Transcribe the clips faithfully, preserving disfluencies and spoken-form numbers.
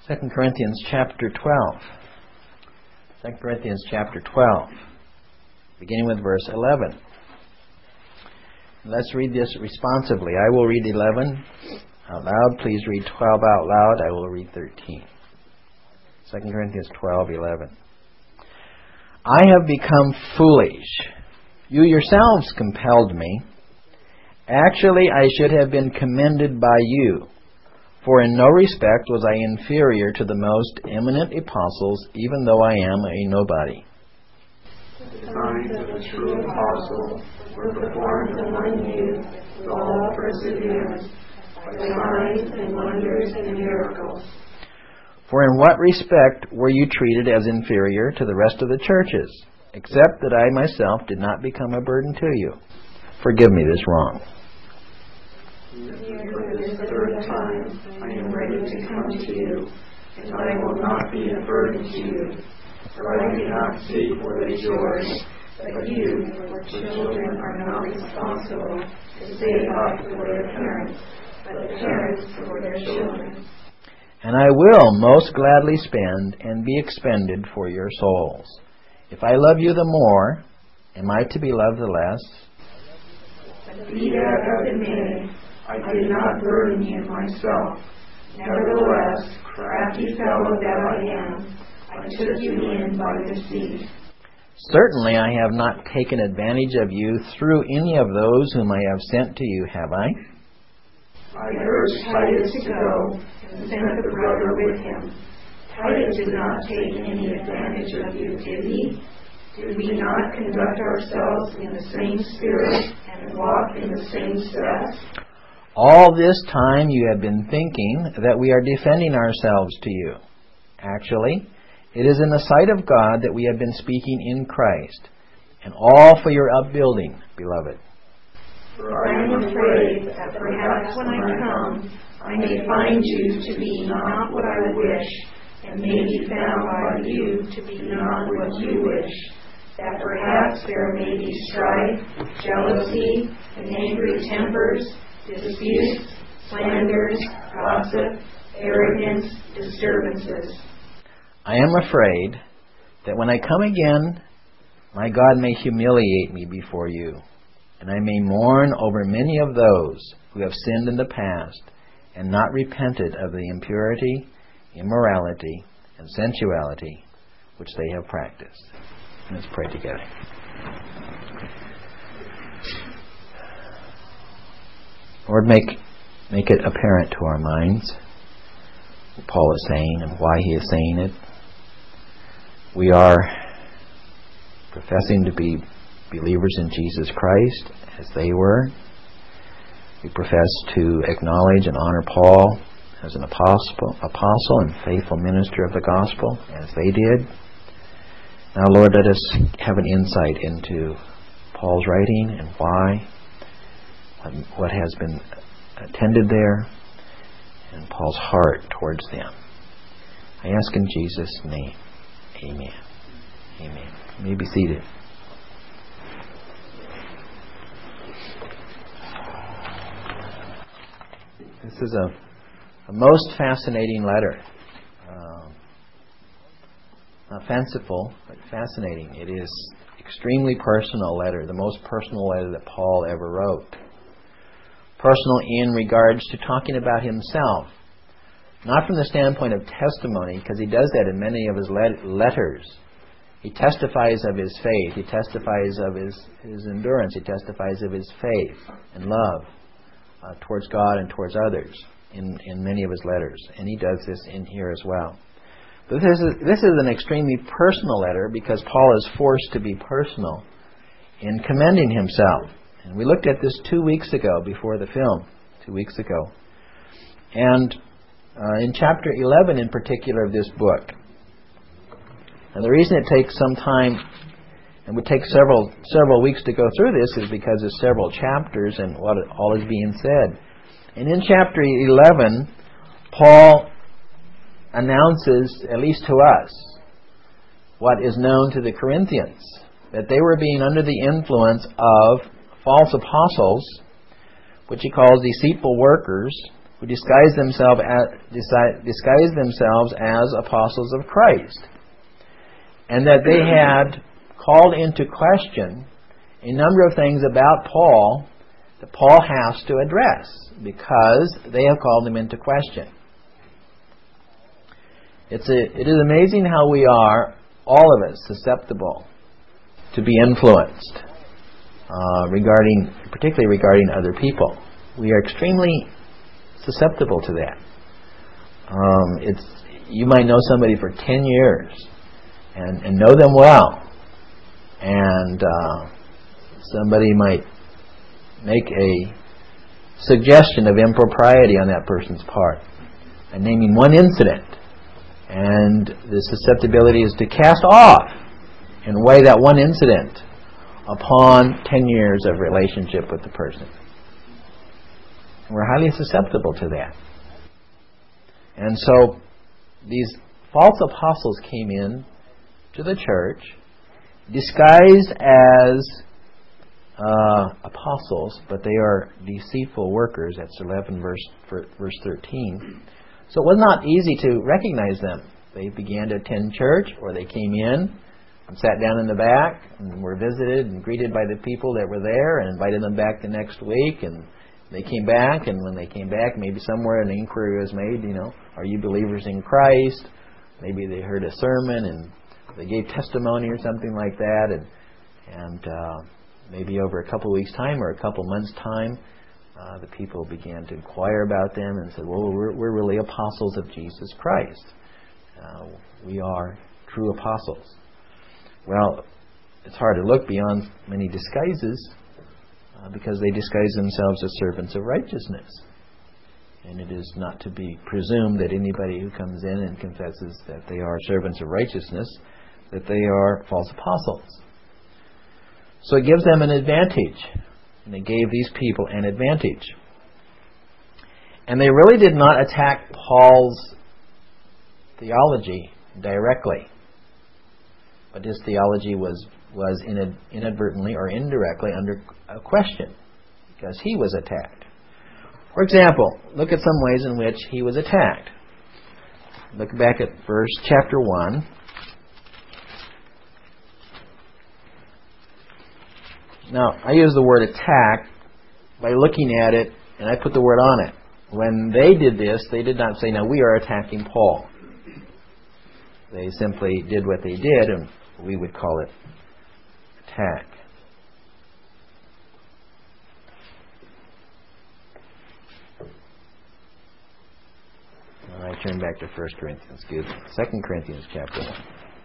Second Corinthians chapter twelve. Second Corinthians chapter twelve, beginning with verse eleven. Let's read this responsively. I will read eleven out loud. Please read twelve out loud. I will read thirteen. Second Corinthians twelve, eleven. I have become foolish. You yourselves compelled me. Actually, I should have been commended by you. For in no respect was I inferior to the most eminent apostles, even though I am a nobody. The signs of a true apostle were performed among you with all perseverance, by signs and wonders and miracles. For in what respect were you treated as inferior to the rest of the churches, except that I myself did not become a burden to you? Forgive me this wrong. For this third time I am ready to come to you, and I will not be a burden to you, for I do not seek what is yours, but you, for children are not responsible to save up for their parents, but parents for their children. And I will most gladly spend and be expended for your souls. If I love you the more, am I to be loved the less? But be that as it may, I did not burden you myself. Nevertheless, crafty fellow that I am, I took you in by deceit. Certainly I have not taken advantage of you through any of those whom I have sent to you, have I? I urged Titus to go, and sent the brother with him. Titus did not take any advantage of you, did he? Did we not conduct ourselves in the same spirit and walk in the same steps? All this time you have been thinking that we are defending ourselves to you. Actually, it is in the sight of God that we have been speaking in Christ, and all for your upbuilding, beloved. For I am afraid that perhaps when I come, I may find you to be not what I wish, and may be found by you to be not what you wish, that perhaps there may be strife, jealousy, and angry tempers, disputes, slanders, gossip, arrogance, disturbances. I am afraid that when I come again, my God may humiliate me before you, and I may mourn over many of those who have sinned in the past and not repented of the impurity, immorality, and sensuality which they have practiced. Let's pray together. Lord, make, make it apparent to our minds what Paul is saying and why he is saying it. We are professing to be believers in Jesus Christ as they were. We profess to acknowledge and honor Paul as an apostle, apostle and faithful minister of the gospel as they did. Now, Lord, let us have an insight into Paul's writing and why, what has been attended there, and Paul's heart towards them. I ask in Jesus' name. Amen. Amen. You may be seated. This is a, a most fascinating letter. Um, not fanciful, but fascinating. It is extremely personal letter, the most personal letter that Paul ever wrote. Personal in regards to talking about himself. Not from the standpoint of testimony, because he does that in many of his let- letters. He testifies of his faith. He testifies of his, his endurance. He testifies of his faith and love uh, towards God and towards others in, in many of his letters. And he does this in here as well. But this is, this is an extremely personal letter because Paul is forced to be personal in commending himself. And we looked at this two weeks ago before the film, two weeks ago. And uh, in chapter eleven in particular of this book, and the reason it takes some time and would take several several weeks to go through this is because there's several chapters and what all is being said. And in chapter eleven, Paul announces, at least to us, what is known to the Corinthians, that they were being under the influence of false apostles, which he calls deceitful workers, who disguised themselves as, disguised themselves as apostles of Christ, and that they had called into question a number of things about Paul that Paul has to address because they have called him into question. It's a, it is amazing how we are, all of us, susceptible to be influenced uh, regarding, particularly regarding other people. We are extremely susceptible to that. Um, it's you might know somebody for ten years and, and know them well, and uh, somebody might make a suggestion of impropriety on that person's part, and naming one incident, and the susceptibility is to cast off and weigh that one incident upon ten years of relationship with the person. We're highly susceptible to that. And so these false apostles came in to the church disguised as uh, apostles, but they are deceitful workers. That's eleven verse verse thirteen. So it was not easy to recognize them. They began to attend church, or they came in and sat down in the back and were visited and greeted by the people that were there and invited them back the next week, and they came back, and when they came back, maybe somewhere an inquiry was made, you know, are you believers in Christ? Maybe they heard a sermon and they gave testimony or something like that, and and uh, maybe over a couple of weeks' time or a couple of months' time, uh, the people began to inquire about them and said, well, we're, we're really apostles of Jesus Christ. Uh, we are true apostles. Well, it's hard to look beyond many disguises uh, because they disguise themselves as servants of righteousness. And it is not to be presumed that anybody who comes in and confesses that they are servants of righteousness, that they are false apostles. So it gives them an advantage. And it gave these people an advantage. And they really did not attack Paul's theology directly. But his theology was, was inadvertently or indirectly under a question, because he was attacked. For example, look at some ways in which he was attacked. Look back at verse chapter one. Now, I use the word attack by looking at it, and I put the word on it. When they did this, they did not say, now we are attacking Paul. They simply did what they did, and we would call it attack. All right, turn back to First Corinthians, excuse me, Second Corinthians chapter one.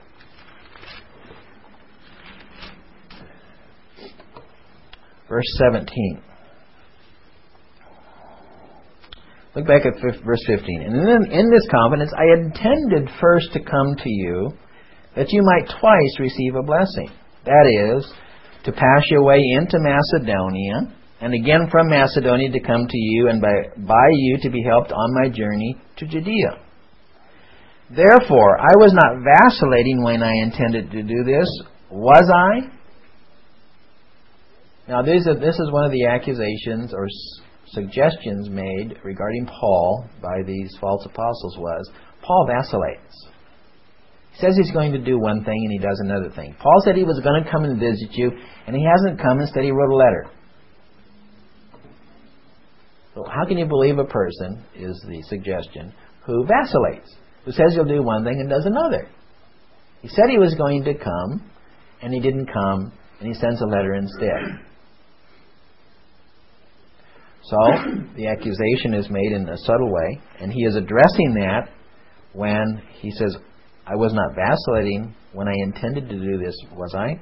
Verse seventeen. Look back at verse fifteen. And in, in this confidence I intended first to come to you, that you might twice receive a blessing. That is, to pass your way into Macedonia, and again from Macedonia to come to you, and by, by you to be helped on my journey to Judea. Therefore, I was not vacillating when I intended to do this, was I? Now, this is, this is one of the accusations or s- suggestions made regarding Paul by these false apostles was, Paul vacillates. He says he's going to do one thing and he does another thing. Paul said he was going to come and visit you, and he hasn't come. Instead, he wrote a letter. So how can you believe a person, is the suggestion, who vacillates, who says he'll do one thing and does another? He said he was going to come, and he didn't come, and he sends a letter instead. So, the accusation is made in a subtle way, and he is addressing that when he says, I was not vacillating when I intended to do this, was I?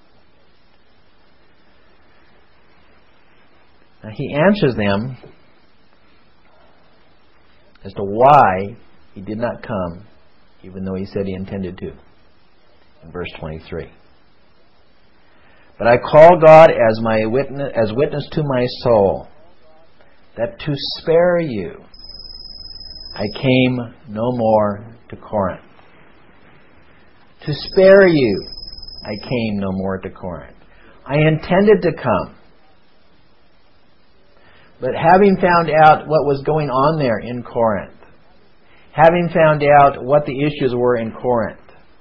Now, he answers them as to why he did not come, even though he said he intended to, in verse twenty-three. But I call God as my witness, as witness to my soul, that to spare you I came no more to Corinth. To spare you I came no more to Corinth. I intended to come, But having found out what was going on there in Corinth, having found out what the issues were in Corinth,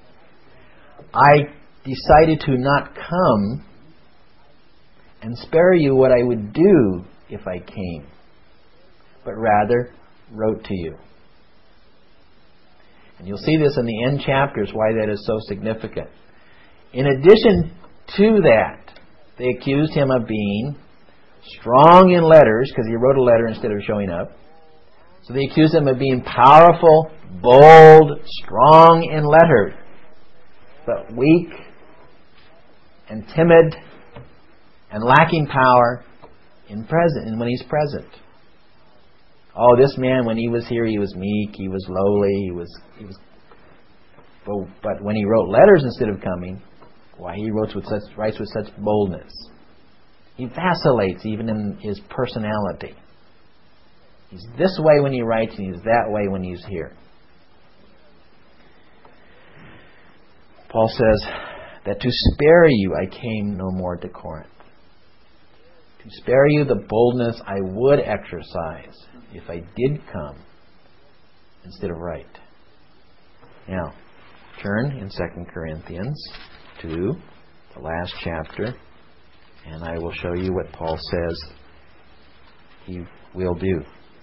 I decided to not come and spare you what I would do if I came, but rather wrote to you. And you'll see this in the end chapters, why that is so significant. In addition to that, they accused him of being strong in letters, because he wrote a letter instead of showing up. So they accused him of being powerful, bold, strong in letter, but weak and timid and lacking power in present and when he's present. Oh, this man, when he was here, he was meek, he was lowly, he was, he was. But when he wrote letters instead of coming, why, he writes with such, writes with such boldness. He vacillates even in his personality. He's this way when he writes, and he's that way when he's here. Paul says that to spare you I came no more to Corinth. To spare you the boldness I would exercise if I did come instead of write. Now, turn in Second Corinthians to the last chapter, and I will show you what Paul says he will do.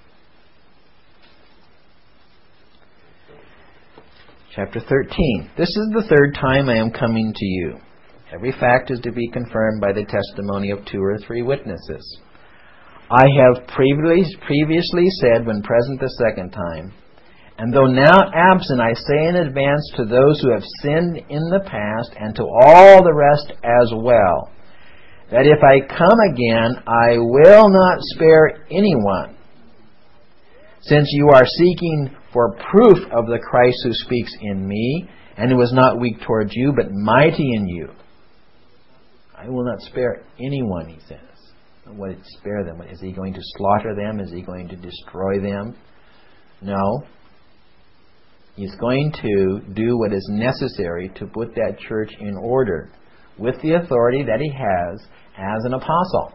Chapter thirteen. This is the third time I am coming to you. Every fact is to be confirmed by the testimony of two or three witnesses. I have previously previously said when present the second time, and though now absent, I say in advance to those who have sinned in the past and to all the rest as well, that if I come again, I will not spare anyone, since you are seeking for proof of the Christ who speaks in me, and who is not weak towards you, but mighty in you. I will not spare anyone, he says. What is spare them? Is he going to slaughter them? Is he going to destroy them? No. He's going to do what is necessary to put that church in order with the authority that he has as an apostle.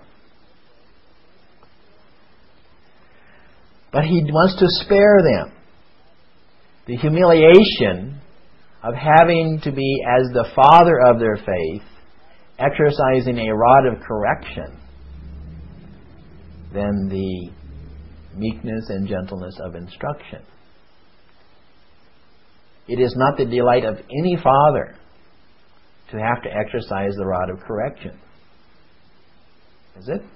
But he wants to spare them the humiliation of having to be, as the father of their faith, exercising a rod of correction than the meekness and gentleness of instruction. It is not the delight of any father to have to exercise the rod of correction. Is it?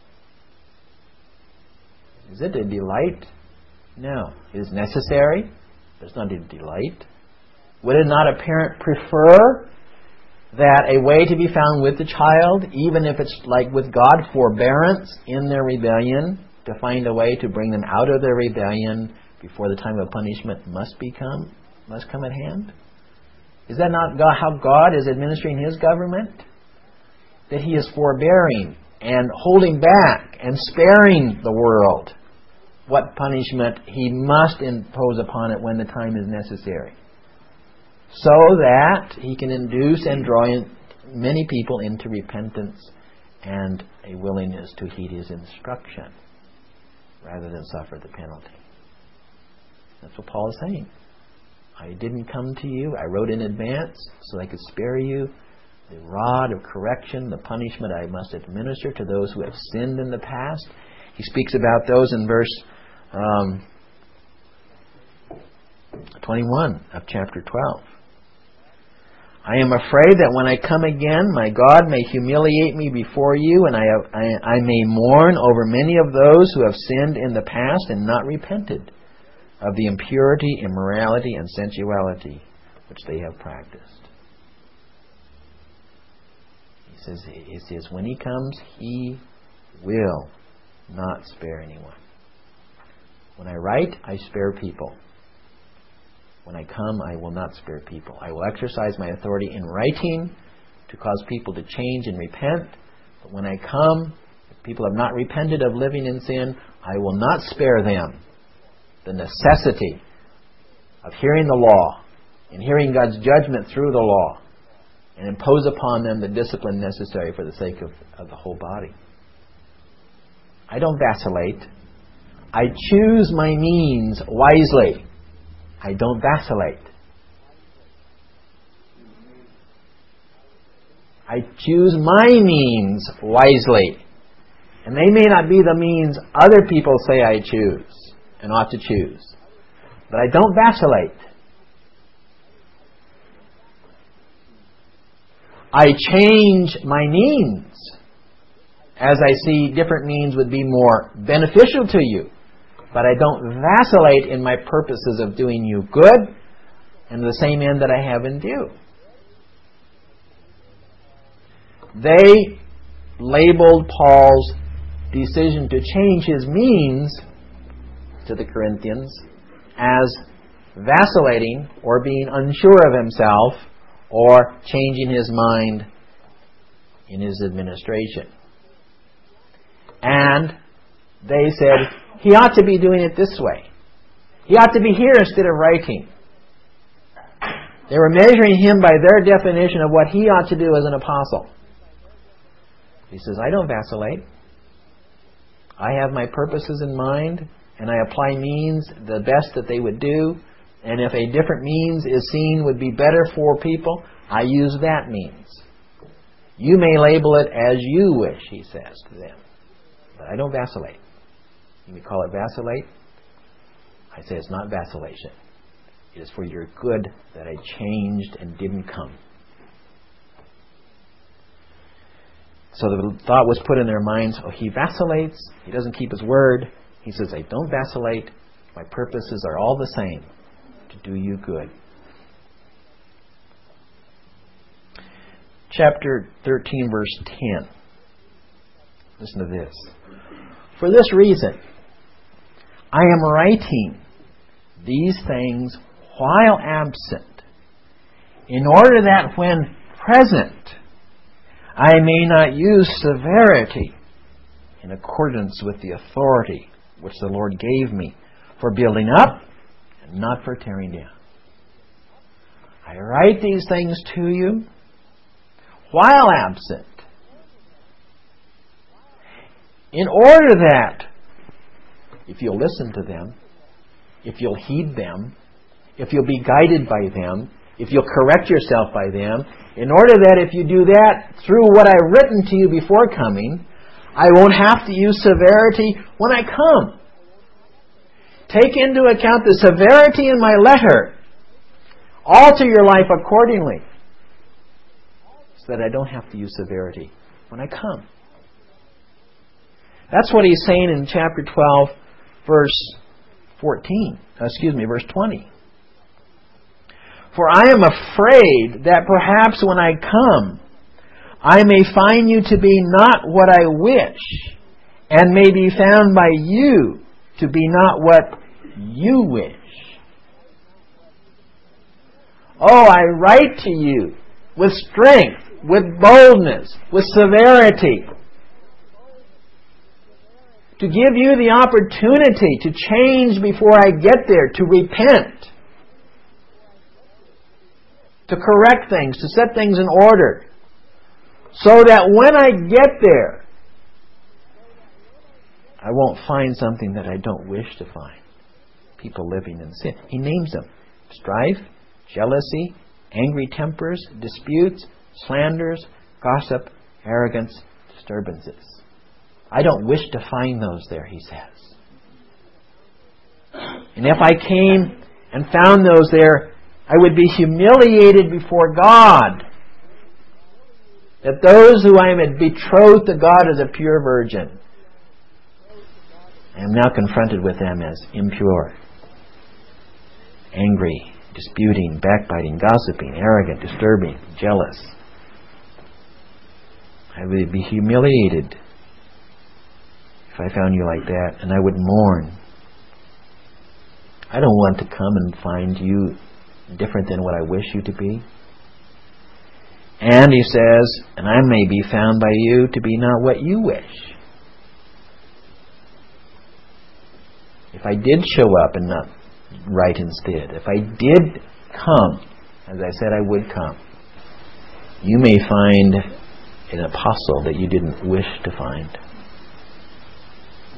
Is it a delight? No. It is necessary, but it's not a delight. Would it not a parent prefer that a way to be found with the child, even if it's like with God, forbearance in their rebellion, to find a way to bring them out of their rebellion before the time of punishment must become, must come at hand? Is that not God, how God is administering His government? That He is forbearing and holding back and sparing the world what punishment He must impose upon it when the time is necessary, so that He can induce and draw in many people into repentance and a willingness to heed His instruction rather than suffer the penalty. That's what Paul is saying. I didn't come to you. I wrote in advance so I could spare you the rod of correction, the punishment I must administer to those who have sinned in the past. He speaks about those in verse um, twenty-one of chapter twelve. I am afraid that when I come again, my God may humiliate me before you, and I, have, I, I may mourn over many of those who have sinned in the past and not repented of the impurity, immorality, and sensuality which they have practiced. He says, he says, when He comes, He will not spare anyone. When I write, I spare people. When I come, I will not spare people. I will exercise my authority in writing to cause people to change and repent. But when I come, if people have not repented of living in sin, I will not spare them the necessity of hearing the law and hearing God's judgment through the law and impose upon them the discipline necessary for the sake of, of the whole body. I don't vacillate. I choose my means wisely. I don't vacillate. I choose my means wisely. And they may not be the means other people say I choose and ought to choose. But I don't vacillate. I change my means as I see different means would be more beneficial to you. But I don't vacillate in my purposes of doing you good and the same end that I have in view. They labeled Paul's decision to change his means to the Corinthians as vacillating or being unsure of himself or changing his mind in his administration. And they said, he ought to be doing it this way. He ought to be here instead of writing. They were measuring him by their definition of what he ought to do as an apostle. He says, I don't vacillate. I have my purposes in mind, and I apply means the best that they would do. And if a different means is seen would be better for people, I use that means. You may label it as you wish, he says to them. But I don't vacillate. You may call it vacillate. I say it's not vacillation. It is for your good that I changed and didn't come. So the thought was put in their minds, oh, he vacillates, he doesn't keep his word. He says, I don't vacillate. My purposes are all the same, to do you good. Chapter thirteen, verse ten. Listen to this. For this reason, I am writing these things while absent, in order that when present, I may not use severity in accordance with the authority which the Lord gave me for building up and not for tearing down. I write these things to you while absent, in order that if you'll listen to them, if you'll heed them, if you'll be guided by them, if you'll correct yourself by them, in order that if you do that through what I've written to you before coming, I won't have to use severity when I come. Take into account the severity in my letter. Alter your life accordingly, so that I don't have to use severity when I come. That's what he's saying in chapter twelve, verse fourteen. Excuse me, verse twenty. For I am afraid that perhaps when I come, I may find you to be not what I wish, and may be found by you to be not what you wish. Oh, I write to you with strength, with boldness, with severity, to give you the opportunity to change before I get there, to repent, to correct things, to set things in order, so that when I get there, I won't find something that I don't wish to find. People living in sin. He names them. Strife, jealousy, angry tempers, disputes, slanders, gossip, arrogance, disturbances. I don't wish to find those there, he says. And if I came and found those there, I would be humiliated before God that those who I am betrothed to God as a pure virgin, I am now confronted with them as impure, angry, disputing, backbiting, gossiping, arrogant, disturbing, jealous. I would be humiliated if I found you like that, and I would mourn. I don't want to come and find you different than what I wish you to be. And he says, and I may be found by you to be not what you wish. If I did show up and not write instead, if I did come, as I said I would come, you may find an apostle that you didn't wish to find.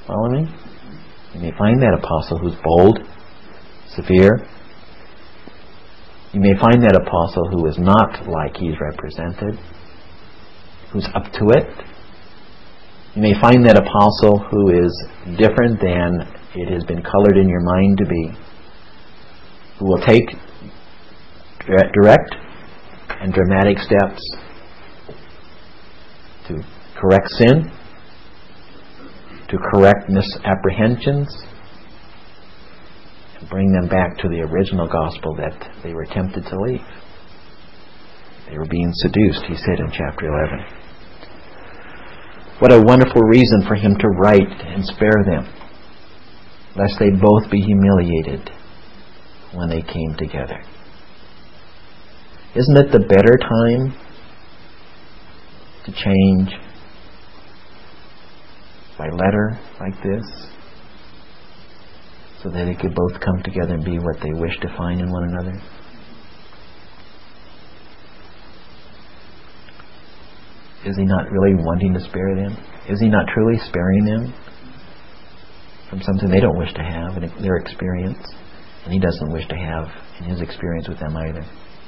Follow me? You may find that apostle who's bold, severe. You may find that apostle who is not like he's represented, who's up to it. You may find that apostle who is different than it has been colored in your mind to be, who will take direct and dramatic steps to correct sin, to correct misapprehensions, and bring them back to the original gospel that they were tempted to leave. They were being seduced, he said in chapter eleven. What a wonderful reason for him to write and spare them, lest they both be humiliated when they came together. Isn't it the better time to change by letter like this, so that they could both come together and be what they wish to find in one another? Is he not really wanting to spare them? Is he not truly sparing them from something they don't wish to have in their experience, and he doesn't wish to have in his experience with them either?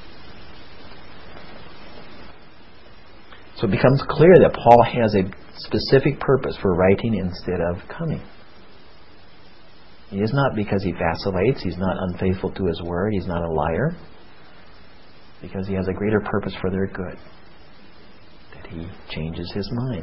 So it becomes clear that Paul has a specific purpose for writing instead of coming. It is not because he vacillates, he's not unfaithful to his word, he's not a liar, because he has a greater purpose for their good, that he changes his mind.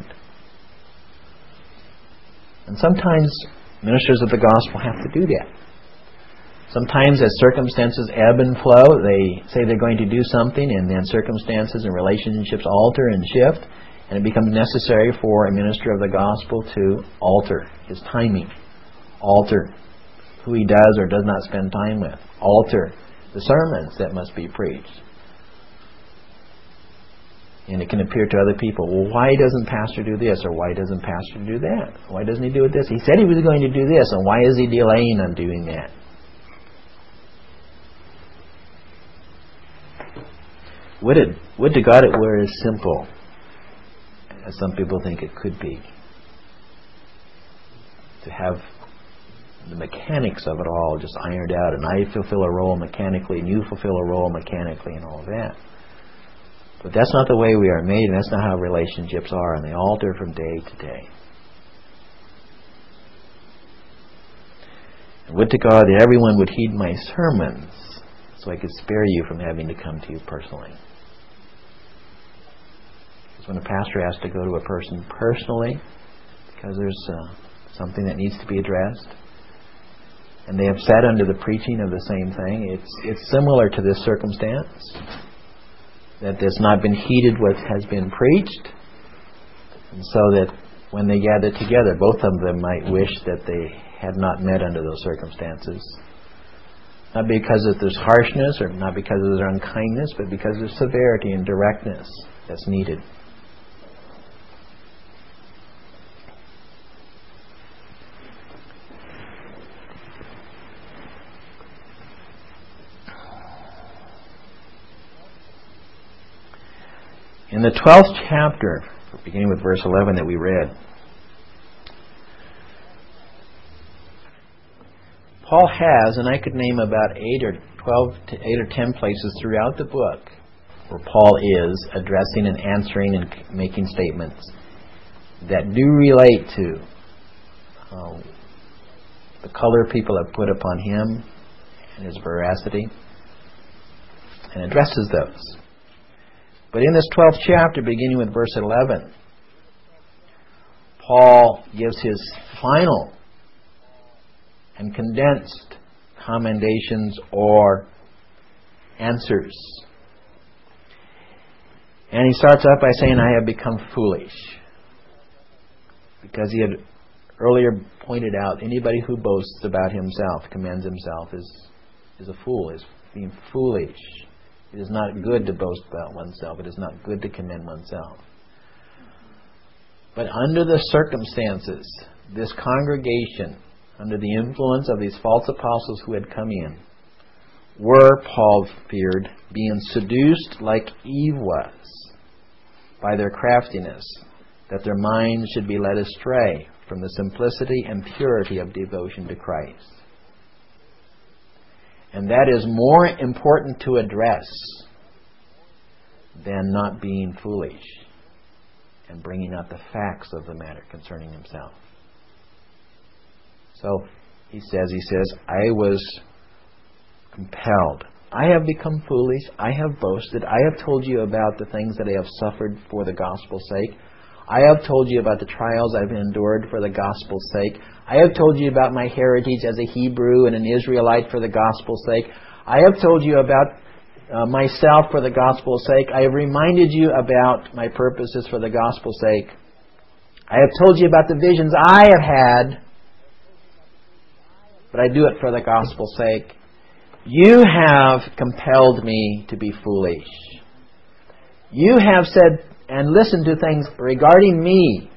And sometimes ministers of the gospel have to do that. Sometimes as circumstances ebb and flow, they say they're going to do something, and then circumstances and relationships alter and shift, and it becomes necessary for a minister of the gospel to alter his timing, alter who he does or does not spend time with, alter the sermons that must be preached. And it can appear to other people, well, why doesn't pastor do this, or why doesn't pastor do that? Why doesn't he do it this? He said he was going to do this, and why is he delaying on doing that? Would it, would to God it were as simple as some people think it could be, to have the mechanics of it all just ironed out, and I fulfill a role mechanically, and you fulfill a role mechanically, and all of that. But that's not the way we are made, and that's not how relationships are, and they alter from day to day. And would to God that everyone would heed my sermons, so I could spare you from having to come to you personally. Because when a pastor has to go to a person personally, because there's uh, something that needs to be addressed, and they have sat under the preaching of the same thing, it's it's similar to this circumstance, that there's not been heeded what has been preached, and so that when they gather together, both of them might wish that they had not met under those circumstances. Not because of there's harshness, or not because of their unkindness, but because of severity and directness that's needed. In the twelfth chapter, beginning with verse eleven that we read, Paul has, and I could name about eight or twelve to eight or ten places throughout the book where Paul is addressing and answering and making statements that do relate to uh, the color people have put upon him and his veracity, and addresses those. But in this twelfth chapter, beginning with verse eleven, Paul gives his final and condensed commendations or answers. And he starts out by saying, I have become foolish. Because he had earlier pointed out, anybody who boasts about himself, commends himself, is, is a fool, is being foolish. It is not good to boast about oneself. It is not good to commend oneself. But under the circumstances, this congregation, under the influence of these false apostles who had come in, were, Paul feared, being seduced like Eve was by their craftiness, that their minds should be led astray from the simplicity and purity of devotion to Christ. And that is more important to address than not being foolish and bringing out the facts of the matter concerning himself. So he says, he says, I was compelled. I have become foolish. I have boasted. I have told you about the things that I have suffered for the gospel's sake. I have told you about the trials I've endured for the gospel's sake. I have told you about my heritage as a Hebrew and an Israelite for the gospel's sake. I have told you about uh, myself for the gospel's sake. I have reminded you about my purposes for the gospel's sake. I have told you about the visions I have had, but I do it for the gospel's sake. You have compelled me to be foolish. You have said and listened to things regarding me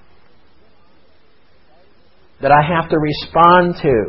that I have to respond to.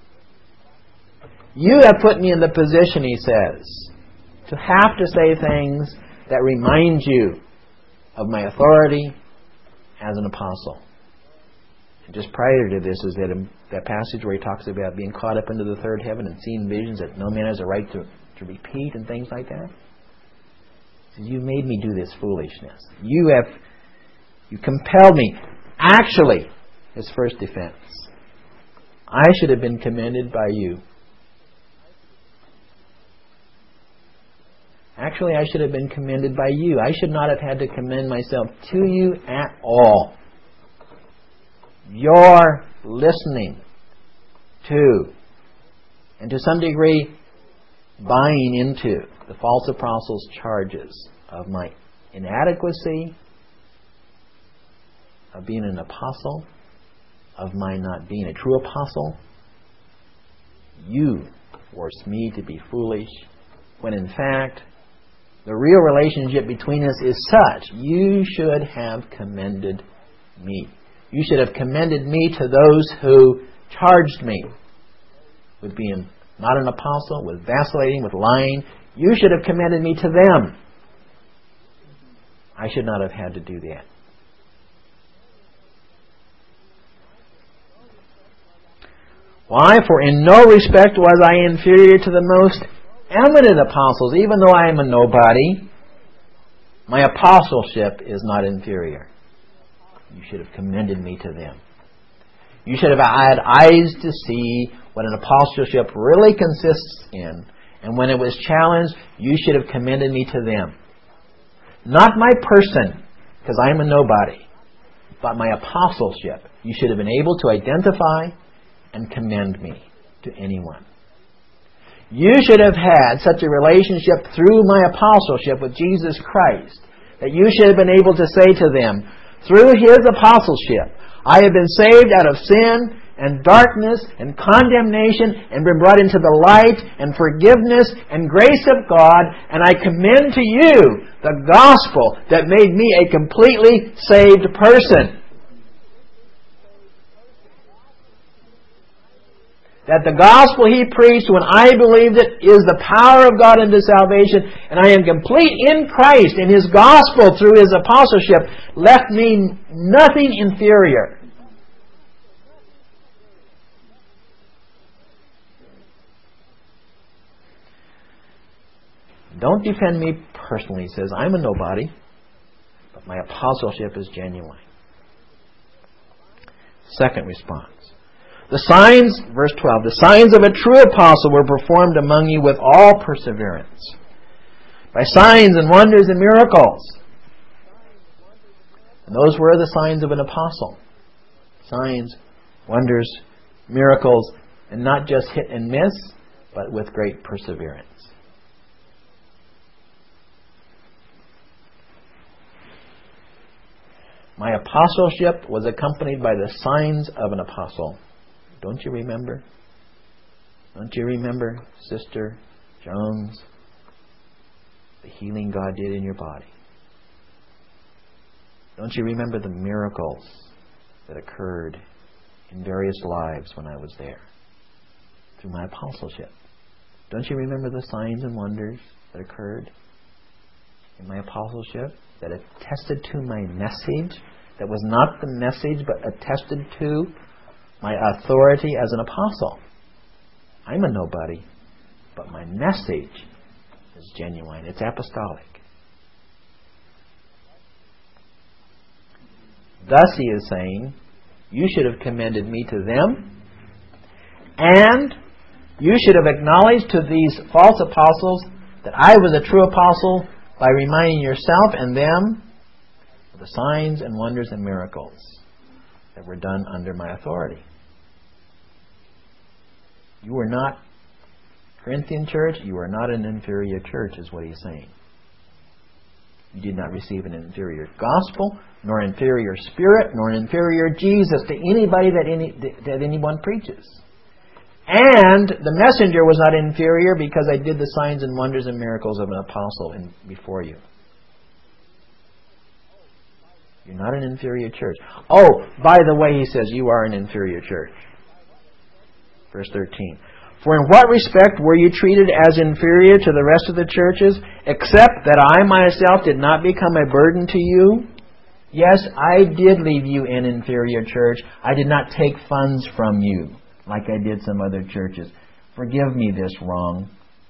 You have put me in the position, he says, to have to say things that remind you of my authority as an apostle. And just prior to this is that, that passage where he talks about being caught up into the third heaven and seeing visions that no man has a right to, to repeat and things like that. He says, you made me do this foolishness. You have you compelled me. Actually, his first defense, I should have been commended by you. Actually, I should have been commended by you. I should not have had to commend myself to you at all. Your listening to, and to some degree, buying into the false apostles' charges of my inadequacy, of being an apostle, of my not being a true apostle. You forced me to be foolish, when in fact, the real relationship between us is such. You should have commended me. You should have commended me to those who charged me with being not an apostle, with vacillating, with lying. You should have commended me to them. I should not have had to do that. Why? For in no respect was I inferior to the most eminent apostles, even though I am a nobody. My apostleship is not inferior. You should have commended me to them. You should have had eyes to see what an apostleship really consists in. And when it was challenged, you should have commended me to them. Not my person, because I am a nobody, but my apostleship. You should have been able to identify and commend me to anyone. You should have had such a relationship through my apostleship with Jesus Christ that you should have been able to say to them, through His apostleship, I have been saved out of sin and darkness and condemnation and been brought into the light and forgiveness and grace of God, and I commend to you the gospel that made me a completely saved person. That the gospel He preached when I believed it is the power of God unto salvation, and I am complete in Christ, and His gospel through His apostleship left me nothing inferior. Don't defend me personally. He says, I'm a nobody, but my apostleship is genuine. Second response. The signs, verse twelve, the signs of a true apostle were performed among you with all perseverance, by signs and wonders and miracles. And those were the signs of an apostle. Signs, wonders, miracles, and not just hit and miss, but with great perseverance. My apostleship was accompanied by the signs of an apostle. Don't you remember? Don't you remember, Sister Jones, the healing God did in your body? Don't you remember the miracles that occurred in various lives when I was there through my apostleship? Don't you remember the signs and wonders that occurred in my apostleship that attested to my message that was not the message but attested to my authority as an apostle. I'm a nobody, but my message is genuine. It's apostolic. Thus he is saying, you should have commended me to them, and you should have acknowledged to these false apostles that I was a true apostle by reminding yourself and them of the signs and wonders and miracles that were done under my authority. You are not, Corinthian church, you are not an inferior church, is what he's saying. You did not receive an inferior gospel, nor inferior spirit, nor an inferior Jesus to anybody that any that anyone preaches. And the messenger was not inferior because I did the signs and wonders and miracles of an apostle in, before you. You're not an inferior church. Oh, by the way, he says, you are an inferior church. Verse thirteen. For in what respect were you treated as inferior to the rest of the churches, except that I myself did not become a burden to you? Yes, I did leave you an inferior church. I did not take funds from you, like I did some other churches. Forgive me this wrong.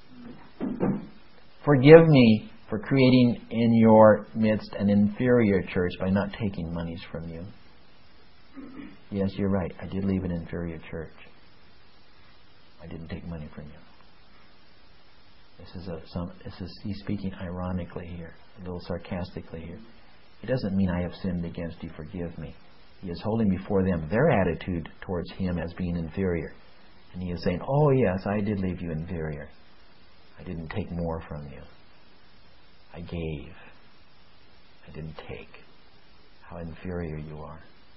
Forgive me for creating in your midst an inferior church by not taking monies from you. Yes, you're right. I did leave an inferior church. I didn't take money from you. This is a some. This is he's speaking ironically here, a little sarcastically here. It doesn't mean I have sinned against you. Forgive me. He is holding before them their attitude towards him as being inferior, and he is saying, "Oh yes, I did leave you inferior. I didn't take more from you. I gave. I didn't take. How inferior you are."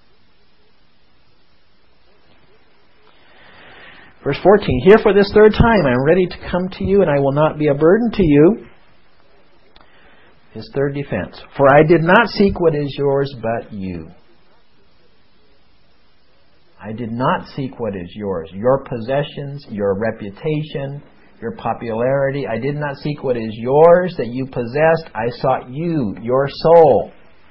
Verse fourteen, here for this third time I am ready to come to you, and I will not be a burden to you. His third defense. For I did not seek what is yours, but you. I did not seek what is yours. Your possessions, your reputation, your popularity. I did not seek what is yours that you possessed. I sought you, your soul.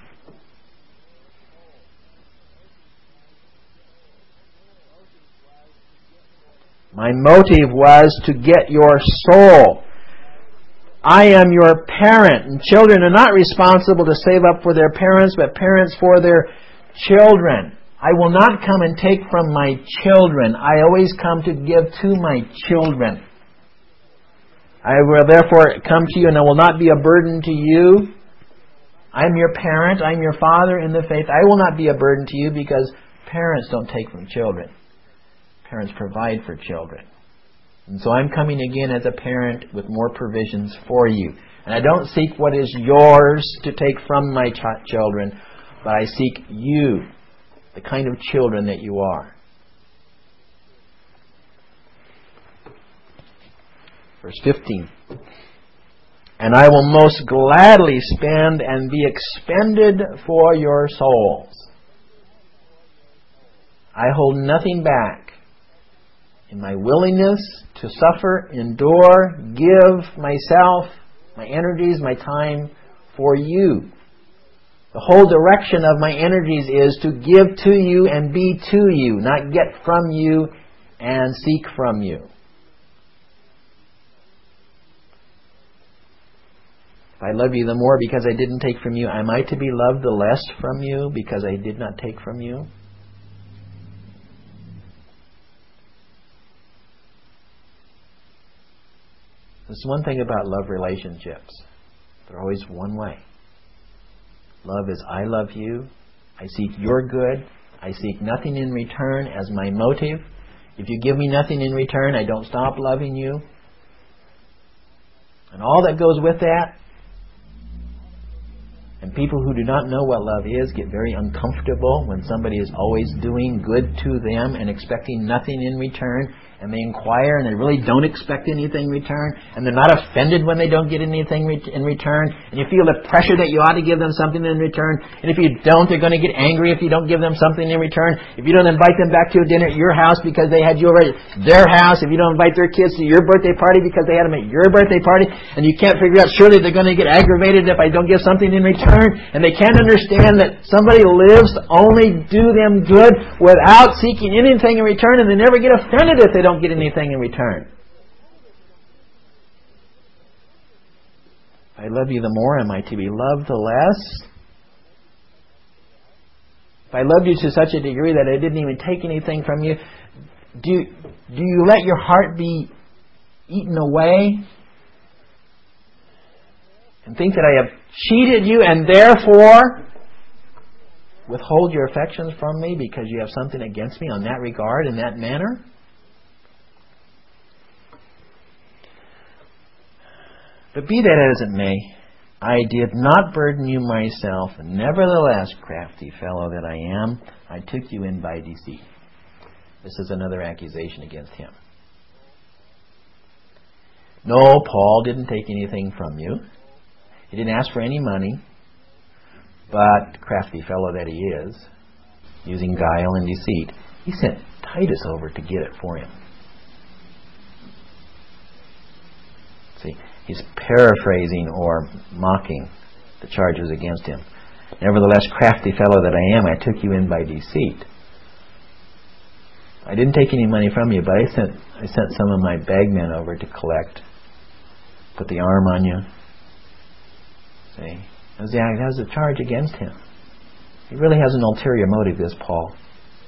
My motive was to get your soul. I am your parent, and children are not responsible to save up for their parents, but parents for their children. I will not come and take from my children. I always come to give to my children. I will therefore come to you, and I will not be a burden to you. I am your parent. I am your father in the faith. I will not be a burden to you because parents don't take from children. Parents provide for children. And so I'm coming again as a parent with more provisions for you. And I don't seek what is yours to take from my ch- children, but I seek you, the kind of children that you are. Verse fifteen. And I will most gladly spend and be expended for your souls. I hold nothing back in my willingness to suffer, endure, give myself, my energies, my time for you. The whole direction of my energies is to give to you and be to you, not get from you and seek from you. If I love you the more because I didn't take from you, am I to be loved the less from you because I did not take from you? There's one thing about love relationships. They're always one way. Love is I love you. I seek your good. I seek nothing in return as my motive. If you give me nothing in return, I don't stop loving you. And all that goes with that. And people who do not know what love is get very uncomfortable when somebody is always doing good to them and expecting nothing in return. and they inquire, and they really don't expect anything in return, and they're not offended when they don't get anything in return, and you feel the pressure that you ought to give them something in return, and if you don't, they're going to get angry if you don't give them something in return. If you don't invite them back to a dinner at your house because they had you over at their house, if you don't invite their kids to your birthday party because they had them at your birthday party, and you can't figure out, surely they're going to get aggravated if I don't give something in return, and they can't understand that somebody lives to only do them good without seeking anything in return, and they never get offended if they don't get anything in return. If I love you the more, am I to be loved the less? If I loved you to such a degree that I didn't even take anything from you, do, do you let your heart be eaten away and think that I have cheated you and therefore withhold your affections from me because you have something against me on that regard, in that manner? But be that as it may, I did not burden you myself, and nevertheless, crafty fellow that I am, I took you in by deceit. This is another accusation against him. No, Paul didn't take anything from you. He didn't ask for any money. But, crafty fellow that he is, using guile and deceit, he sent Titus over to get it for him. See, he's paraphrasing or mocking the charges against him. Nevertheless, crafty fellow that I am, I took you in by deceit. I didn't take any money from you, but I sent I sent some of my bagmen over to collect, put the arm on you. See? That was a charge against him. He really has an ulterior motive, this Paul.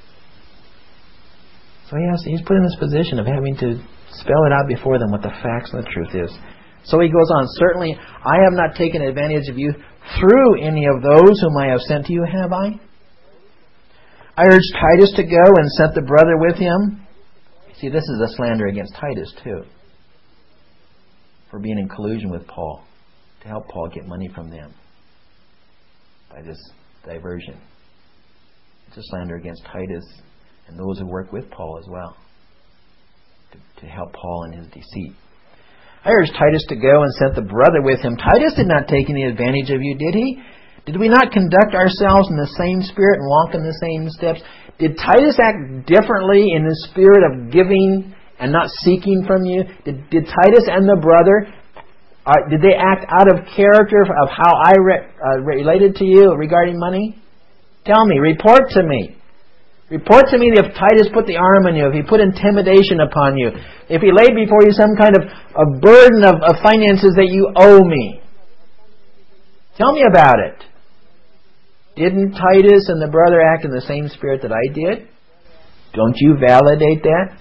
So he has, he's put in this position of having to spell it out before them what the facts and the truth is. So he goes on, certainly I have not taken advantage of you through any of those whom I have sent to you, have I? I urged Titus to go and sent the brother with him. See, this is a slander against Titus too, for being in collusion with Paul, to help Paul get money from them by this diversion. It's a slander against Titus and those who work with Paul as well, to, to help Paul in his deceit. I urged Titus to go and sent the brother with him. Titus did not take any advantage of you, did he? Did we not conduct ourselves in the same spirit and walk in the same steps? Did Titus act differently in the spirit of giving and not seeking from you? Did, did Titus and the brother Uh, did they act out of character of how I re- uh, related to you regarding money? Tell me. Report to me. Report to me if Titus put the arm on you, if he put intimidation upon you, if he laid before you some kind of a burden of, of finances that you owe me. Tell me about it. Didn't Titus and the brother act in the same spirit that I did? Don't you validate that?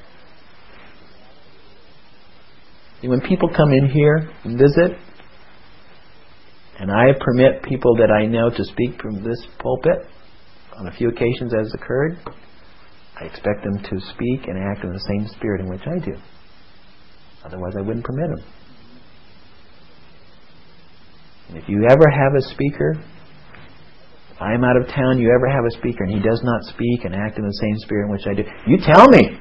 When people come in here and visit, and I permit people that I know to speak from this pulpit, on a few occasions as occurred, I expect them to speak and act in the same spirit in which I do. Otherwise I wouldn't permit them. And if you ever have a speaker, if I'm out of town, you ever have a speaker and he does not speak and act in the same spirit in which I do, you tell me.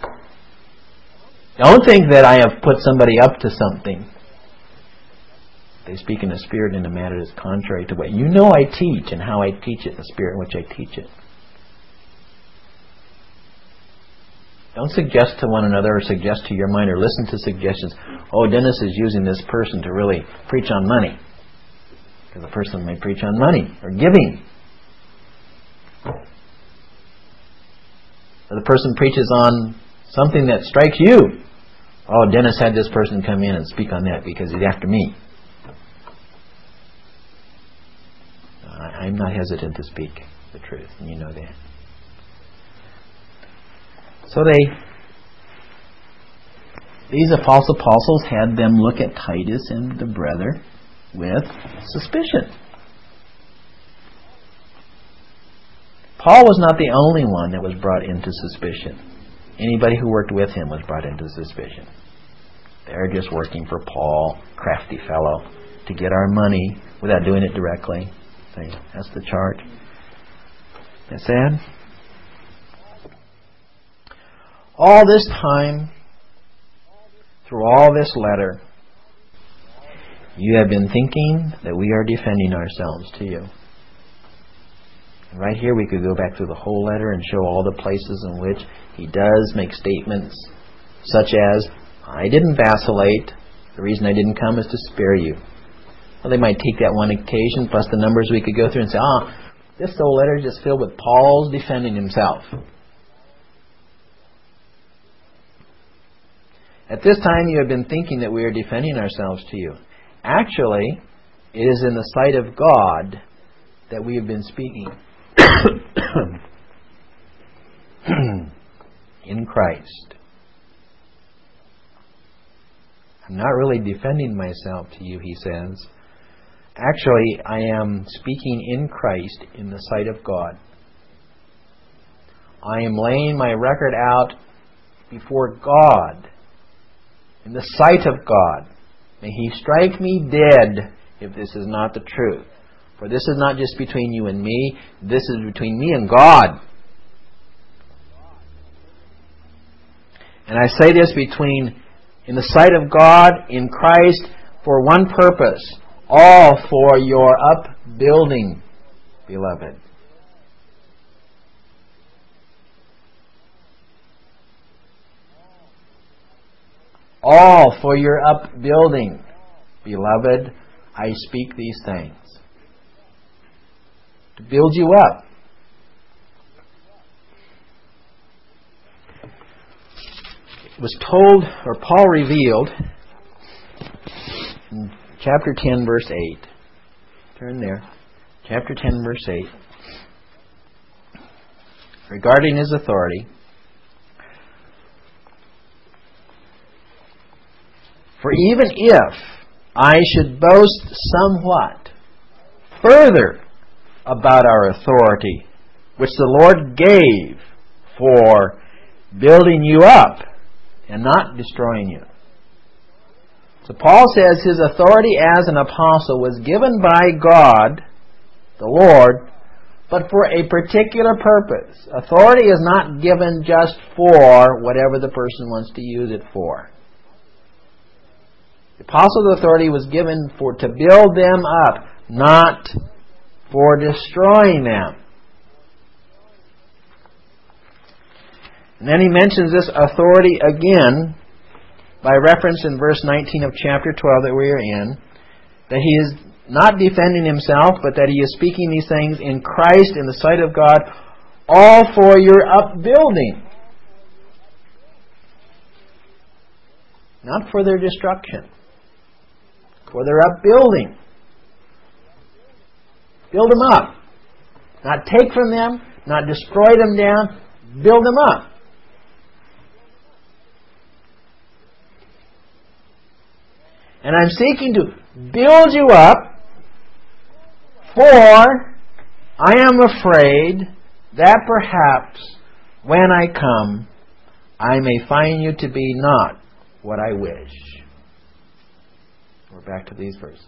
Don't think that I have put somebody up to something. They speak in a spirit and in a manner that is contrary to what you know I teach and how I teach it, the spirit in which I teach it. Don't suggest to one another or suggest to your mind or listen to suggestions. Oh, Dennis is using this person to really preach on money. Because the person may preach on money or giving. Or the person preaches on something that strikes you. Oh, Dennis had this person come in and speak on that because he's after me. I'm not hesitant to speak the truth, and you know that. So they, these false apostles had them look at Titus and the brother with suspicion. Paul was not the only one that was brought into suspicion. Anybody who worked with him was brought into suspicion. They're just working for Paul, crafty fellow, to get our money without doing it directly. See, that's the charge. That's sad. All this time, through all this letter, you have been thinking that we are defending ourselves to you. And right here we could go back through the whole letter and show all the places in which he does make statements such as, I didn't vacillate. The reason I didn't come is to spare you. Well, they might take that one occasion plus the numbers we could go through and say, ah, this whole letter is just filled with Paul's defending himself. At this time you have been thinking that we are defending ourselves to you. Actually, it is in the sight of God that we have been speaking. In Christ. I'm not really defending myself to you, he says. Actually, I am speaking in Christ in the sight of God. I am laying my record out before God, in the sight of God. May He strike me dead if this is not the truth. For this is not just between you and me, this is between me and God. And I say this between, in the sight of God, in Christ, for one purpose, all for your upbuilding, beloved. All for your upbuilding, beloved, I speak these things. To build you up. It was told, or Paul revealed, in chapter ten, verse eight. Turn there. Chapter ten, verse eight. Regarding his authority. For even if I should boast somewhat further about our authority, which the Lord gave for building you up and not destroying you. So Paul says his authority as an apostle was given by God, the Lord, but for a particular purpose. Authority is not given just for whatever the person wants to use it for. The apostle's authority was given for to build them up, not for destroying them. And then he mentions this authority again by reference in verse nineteen of chapter twelve that we are in, that he is not defending himself, but that he is speaking these things in Christ, in the sight of God, all for your upbuilding. Not for their destruction. For their upbuilding. Build them up. Not take from them, not destroy them down, build them up. And I'm seeking to build you up, for I am afraid that perhaps when I come, I may find you to be not what I wish. We're back to these verses.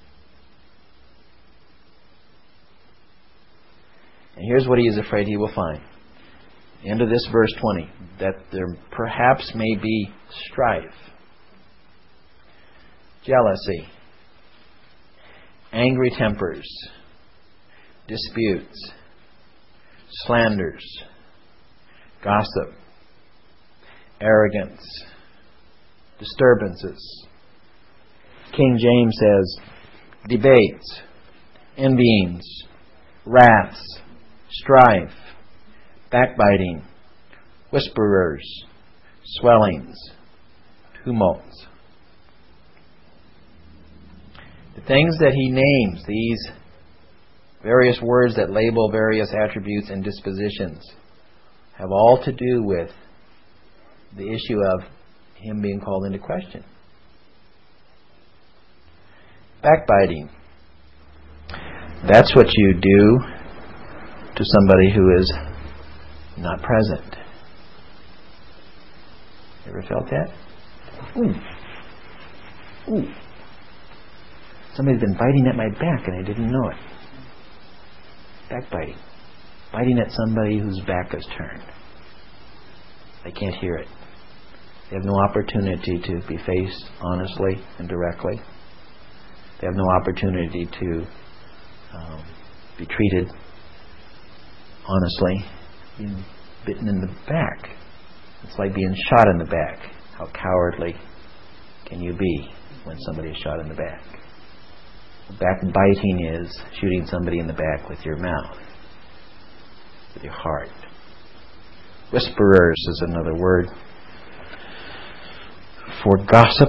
And here's what he is afraid he will find. End of this verse twenty. That there perhaps may be strife, jealousy, angry tempers, disputes, slanders, gossip, arrogance, disturbances. King James says, debates, envyings, wraths, strife, backbiting, whisperers, swellings, tumults. The things that he names, these various words that label various attributes and dispositions, have all to do with the issue of him being called into question. Backbiting. That's what you do to somebody who is not present. Ever felt that? Ooh. Ooh. Somebody's been biting at my back and I didn't know it. Backbiting. Biting at somebody whose back is turned. They can't hear it. They have no opportunity to be faced honestly and directly. They have no opportunity to um, be treated honestly, being bitten in the back. It's like being shot in the back. How cowardly can you be when somebody is shot in the back? Backbiting is shooting somebody in the back with your mouth, with your heart. Whisperers is another word for gossip.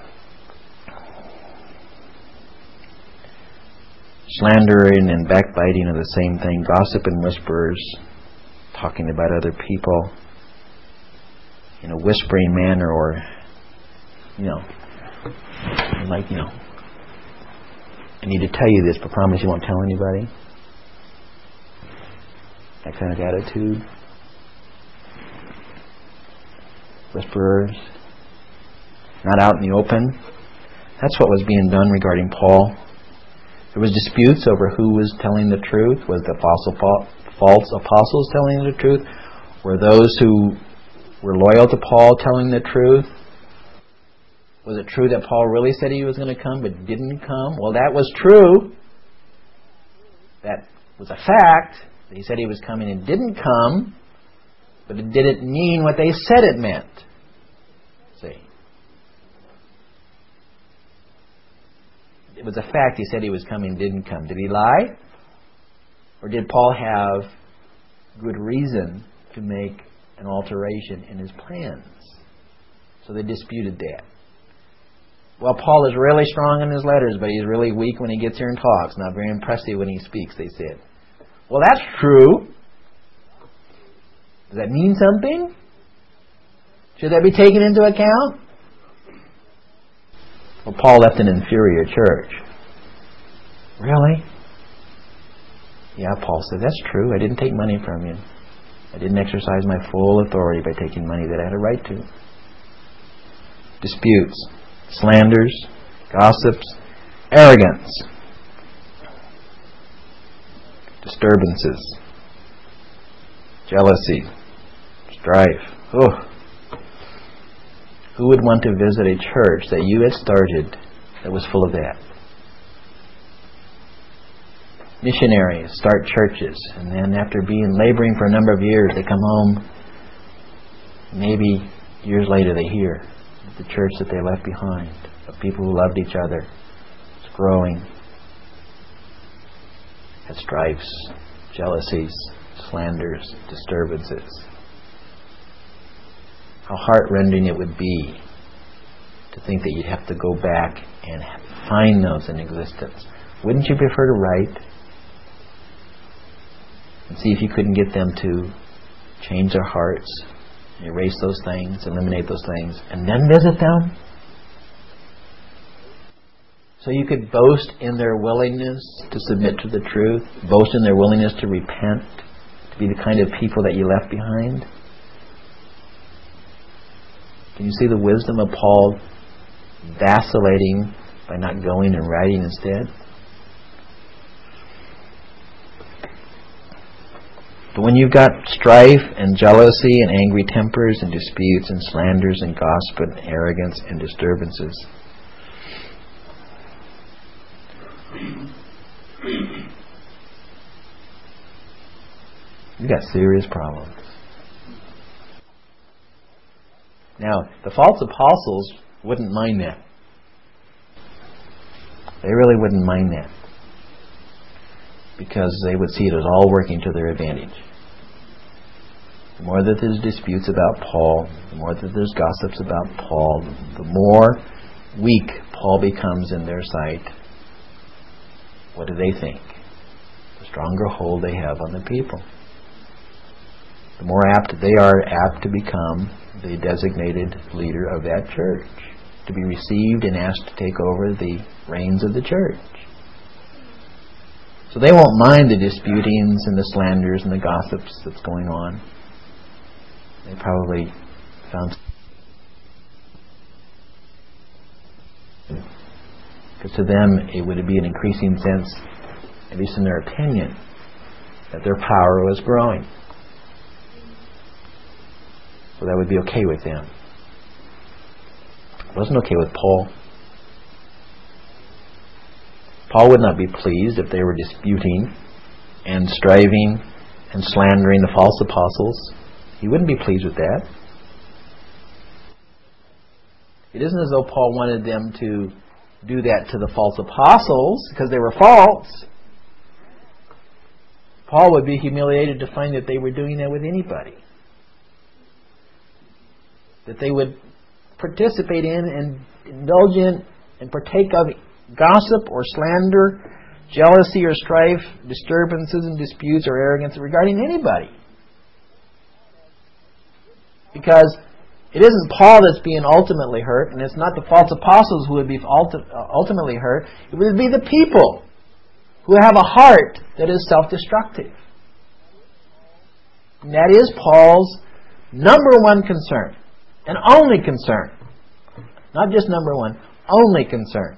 Slandering and backbiting are the same thing. Gossip and whisperers, talking about other people in a whispering manner, or, you know, like, you know, I need to tell you this, but promise you won't tell anybody. That kind of attitude. Whisperers, not out in the open. That's what was being done regarding Paul. There was disputes over who was telling the truth. Was the false, false apostles telling the truth? Were those who were loyal to Paul telling the truth? Was it true that Paul really said he was going to come but didn't come? Well, that was true. That was a fact. He said he was coming and didn't come, but it didn't mean what they said it meant. See? It was a fact he said he was coming, didn't come. Did he lie? Or did Paul have good reason to make an alteration in his plans? So they disputed that. Well, Paul is really strong in his letters, but he's really weak when he gets here and talks. Not very impressive when he speaks, they said. Well, that's true. Does that mean something? Should that be taken into account? Well, Paul left an inferior church. Really? Yeah, Paul said, that's true. I didn't take money from you. I didn't exercise my full authority by taking money that I had a right to. Disputes, slanders, gossips, arrogance, disturbances, jealousy, strife. Oh. Who would want to visit a church that you had started that was full of that? Missionaries start churches, and then after being laboring for a number of years, they come home. Maybe years later they hear the church that they left behind, of people who loved each other, is growing, had strifes, jealousies, slanders, disturbances. How heart-rending it would be to think that you'd have to go back and find those in existence. Wouldn't you prefer to write and see if you couldn't get them to change their hearts, erase those things, eliminate those things, and then visit them? So you could boast in their willingness to submit to the truth, boast in their willingness to repent, to be the kind of people that you left behind. Can you see the wisdom of Paul vacillating by not going and writing instead? But when you've got strife and jealousy and angry tempers and disputes and slanders and gossip and arrogance and disturbances, you've got serious problems. Now, the false apostles wouldn't mind that. They really wouldn't mind that, because they would see it as all working to their advantage. The more that there's disputes about Paul, the more that there's gossips about Paul, the more weak Paul becomes in their sight. What do they think? The stronger hold they have on the people. The more apt they are apt to become the designated leader of that church, to be received and asked to take over the reins of the church. So they won't mind the disputings and the slanders and the gossips that's going on. They probably found, because to them it would be an increasing sense, at least in their opinion, that their power was growing. So that would be okay with them. It wasn't okay with Paul. Paul would not be pleased if they were disputing and striving and slandering the false apostles. He wouldn't be pleased with that. It isn't as though Paul wanted them to do that to the false apostles because they were false. Paul would be humiliated to find that they were doing that with anybody. That they would participate in and indulge in and partake of gossip or slander, jealousy or strife, disturbances and disputes or arrogance regarding anybody. Because it isn't Paul that's being ultimately hurt, and it's not the false apostles who would be ulti- ultimately hurt. It would be the people who have a heart that is self-destructive. And that is Paul's number one concern, and only concern. Not just number one, only concern.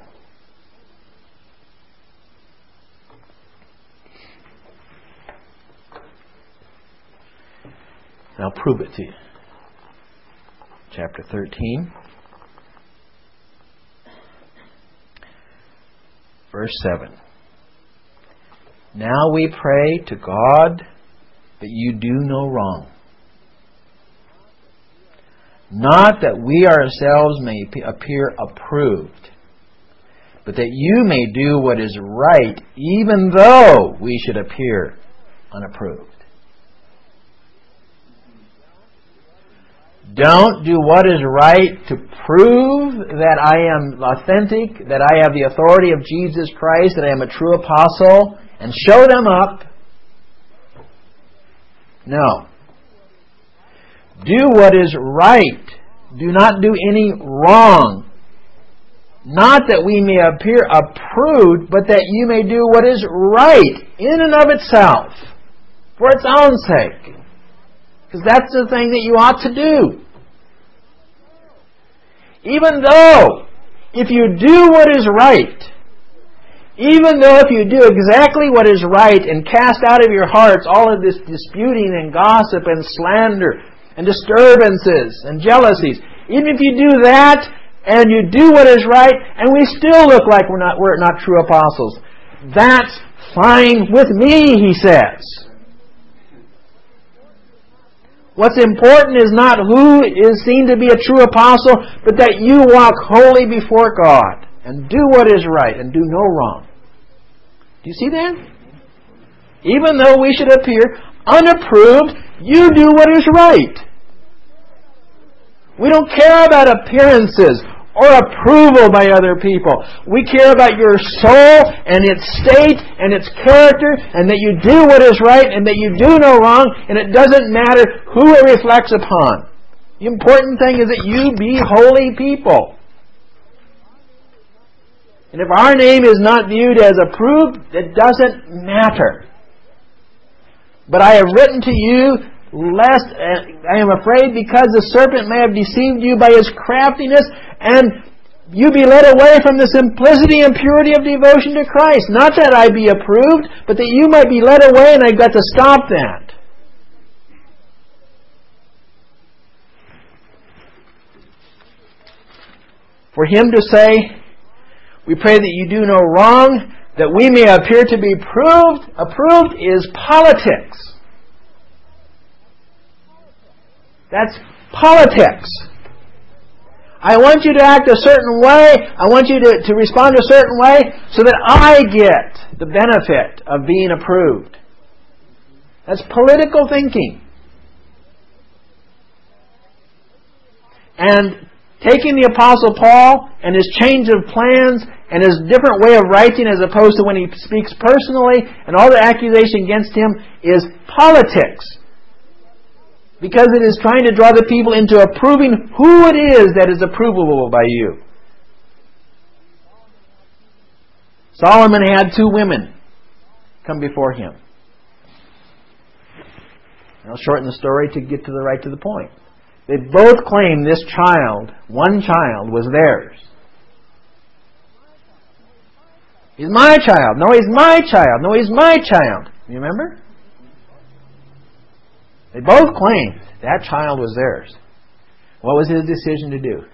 And I'll prove it to you. Chapter thirteen, verse seven. Now we pray to God that you do no wrong, not that we ourselves may appear approved, but that you may do what is right, even though we should appear unapproved. Don't do what is right to prove that I am authentic, that I have the authority of Jesus Christ, that I am a true apostle, and show them up. No. Do what is right. Do not do any wrong. Not that we may appear approved, but that you may do what is right in and of itself, for its own sake. Because that's the thing that you ought to do. Even though, if you do what is right, even though if you do exactly what is right and cast out of your hearts all of this disputing and gossip and slander and disturbances and jealousies, even if you do that and you do what is right and we still look like we're not, we're not true apostles, that's fine with me, he says. What's important is not who is seen to be a true apostle, but that you walk holy before God and do what is right and do no wrong. Do you see that? Even though we should appear unapproved, you do what is right. We don't care about appearances or approval by other people. We care about your soul and its state and its character, and that you do what is right and that you do no wrong, and it doesn't matter who it reflects upon. The important thing is that you be holy people. And if our name is not viewed as approved, it doesn't matter. But I have written to you lest, I am afraid, because the serpent may have deceived you by his craftiness, and you be led away from the simplicity and purity of devotion to Christ. Not that I be approved, but that you might be led away, and I've got to stop that. For him to say, we pray that you do no wrong, that we may appear to be proved, approved, is politics. That's politics. I want you to act a certain way. I want you to, to respond a certain way so that I get the benefit of being approved. That's political thinking. And taking the Apostle Paul and his change of plans and his different way of writing as opposed to when he speaks personally, and all the accusation against him is politics. Because it is trying to draw the people into approving who it is that is approvable by you. Solomon had two women come before him. I'll shorten the story to get to the right to the point. They both claimed this child, one child, was theirs. He's my child. No, he's my child. No, he's my child. You remember? They both claimed that child was theirs. What was his decision to do?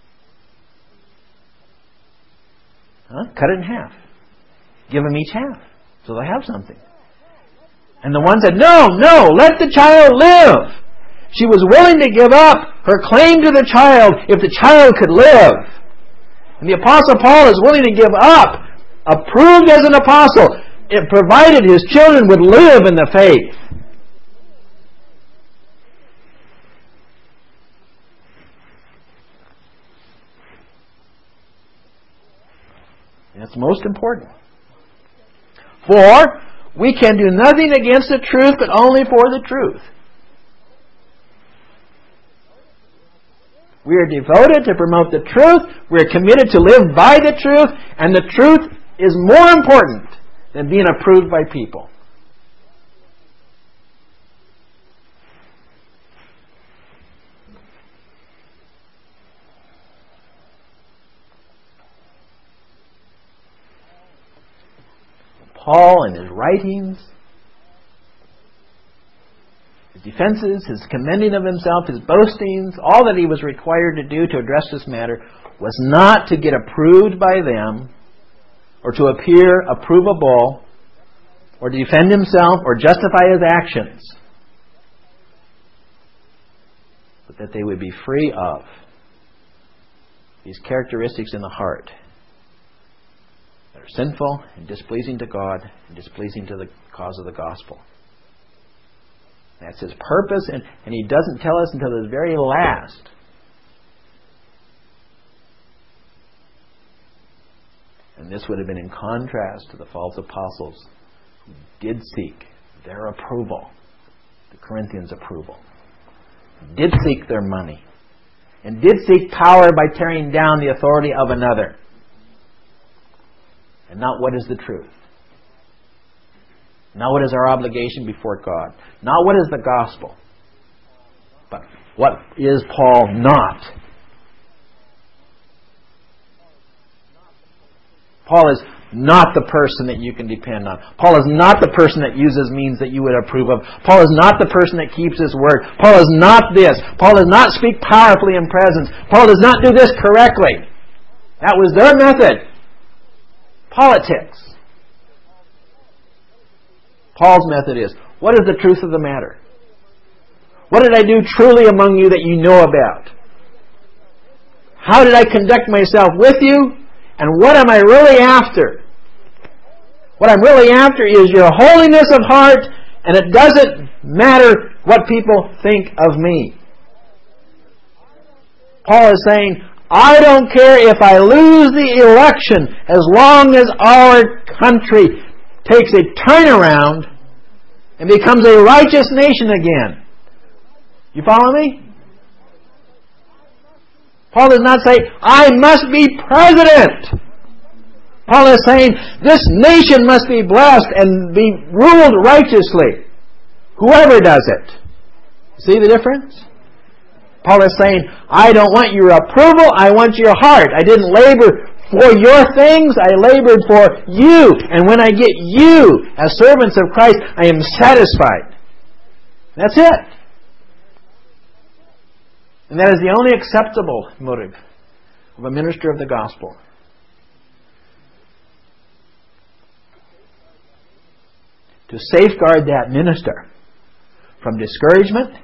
Huh? Cut it in half. Give them each half, so they have something. And the one said, no, no, let the child live. She was willing to give up her claim to the child if the child could live. And the Apostle Paul is willing to give up, approved as an apostle, it provided his children would live in the faith. That's most important. For we can do nothing against the truth, but only for the truth. We are devoted to promote the truth. We are committed to live by the truth. And the truth is more important than being approved by people. Paul in his writings, his defenses, his commending of himself, his boastings, all that he was required to do to address this matter was not to get approved by them or to appear approvable or to defend himself or justify his actions, but that they would be free of these characteristics in the heart that are sinful and displeasing to God and displeasing to the cause of the gospel. That's his purpose, and, and he doesn't tell us until the very last. And this would have been in contrast to the false apostles who did seek their approval, the Corinthians' approval, did seek their money, and did seek power by tearing down the authority of another. And not what is the truth. Not what is our obligation before God. Not what is the gospel. But what is Paul not? Paul is not the person that you can depend on. Paul is not the person that uses means that you would approve of. Paul is not the person that keeps his word. Paul is not this. Paul does not speak powerfully in presence. Paul does not do this correctly. That was their method. Politics. Paul's method is, what is the truth of the matter? What did I do truly among you that you know about? How did I conduct myself with you? And what am I really after? What I'm really after is your holiness of heart, and it doesn't matter what people think of me. Paul is saying, I don't care if I lose the election as long as our country takes a turnaround and becomes a righteous nation again. You follow me? Paul does not say, I must be president. Paul is saying, this nation must be blessed and be ruled righteously. Whoever does it. See the difference? Paul is saying, I don't want your approval, I want your heart. I didn't labor for your things, I labored for you. And when I get you as servants of Christ, I am satisfied. That's it. And that is the only acceptable motive of a minister of the gospel. To safeguard that minister from discouragement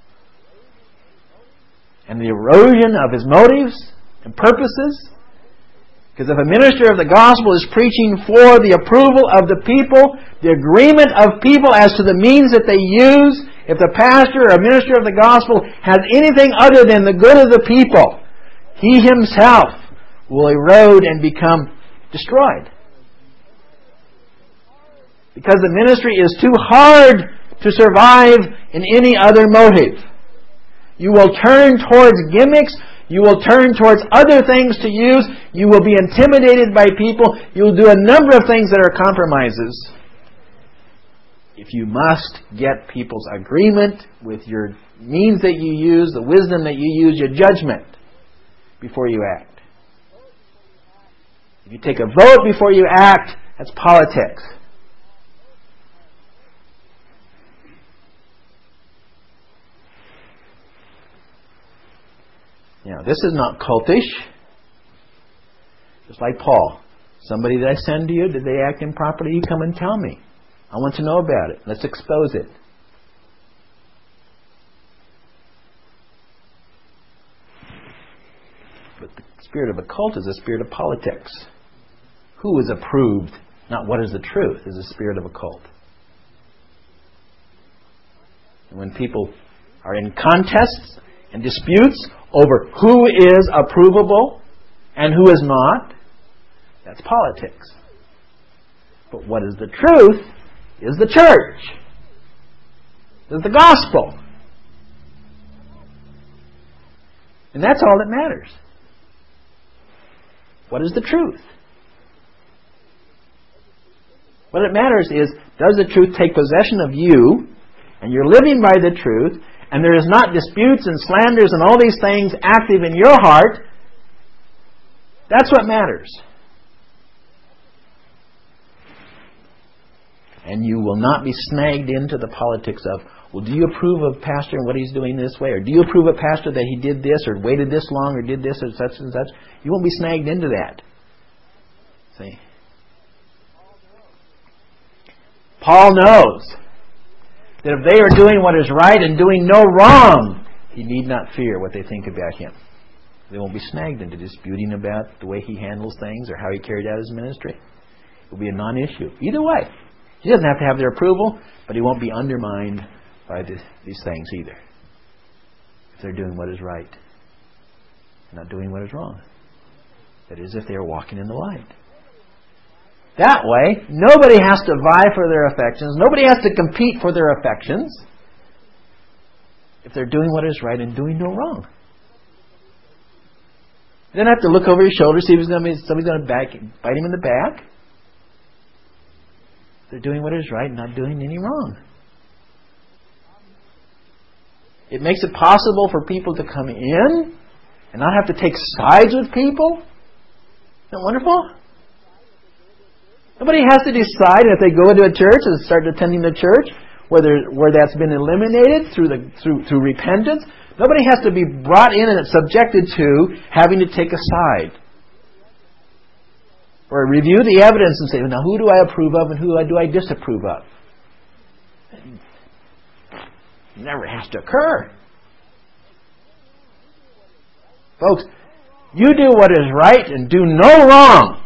and the erosion of his motives and purposes. Because if a minister of the gospel is preaching for the approval of the people, the agreement of people as to the means that they use, if the pastor or minister of the gospel has anything other than the good of the people, he himself will erode and become destroyed. Because the ministry is too hard to survive in any other motive. You will turn towards gimmicks. You will turn towards other things to use. You will be intimidated by people. You will do a number of things that are compromises. If you must get people's agreement with your means that you use, the wisdom that you use, your judgment before you act. If you take a vote before you act, that's politics. Now, this is not cultish. Just like Paul. Somebody that I send to you, did they act improperly? You come and tell me. I want to know about it. Let's expose it. But the spirit of a cult is a spirit of politics. Who is approved, not what is the truth, is the spirit of a cult. And when people are in contests and disputes over who is approvable and who is not, that's politics. But what is the truth is the church. Is the gospel. And that's all that matters. What is the truth? What it matters is, does the truth take possession of you, and you're living by the truth, and there is not disputes and slanders and all these things active in your heart? That's what matters. And you will not be snagged into the politics of, well, do you approve of Pastor and what he's doing this way? Or do you approve of Pastor that he did this or waited this long or did this or such and such? You won't be snagged into that. See? Paul knows that if they are doing what is right and doing no wrong, he need not fear what they think about him. They won't be snagged into disputing about the way he handles things or how he carried out his ministry. It will be a non-issue. Either way. He doesn't have to have their approval, but he won't be undermined by this, these things either. If they're doing what is right, not doing what is wrong. That is, if they are walking in the light. That way, nobody has to vie for their affections. Nobody has to compete for their affections. If they're doing what is right and doing no wrong. You don't have to look over your shoulder, see if somebody's going to back, bite him in the back. They're doing what is right and not doing any wrong. It makes it possible for people to come in and not have to take sides with people. Isn't that wonderful? Nobody has to decide if they go into a church and start attending the church whether where that's been eliminated through the through through repentance. Nobody has to be brought in and subjected to having to take a side. Or review the evidence and say, now who do I approve of and who do I disapprove of? It never has to occur. Folks, you do what is right and do no wrong.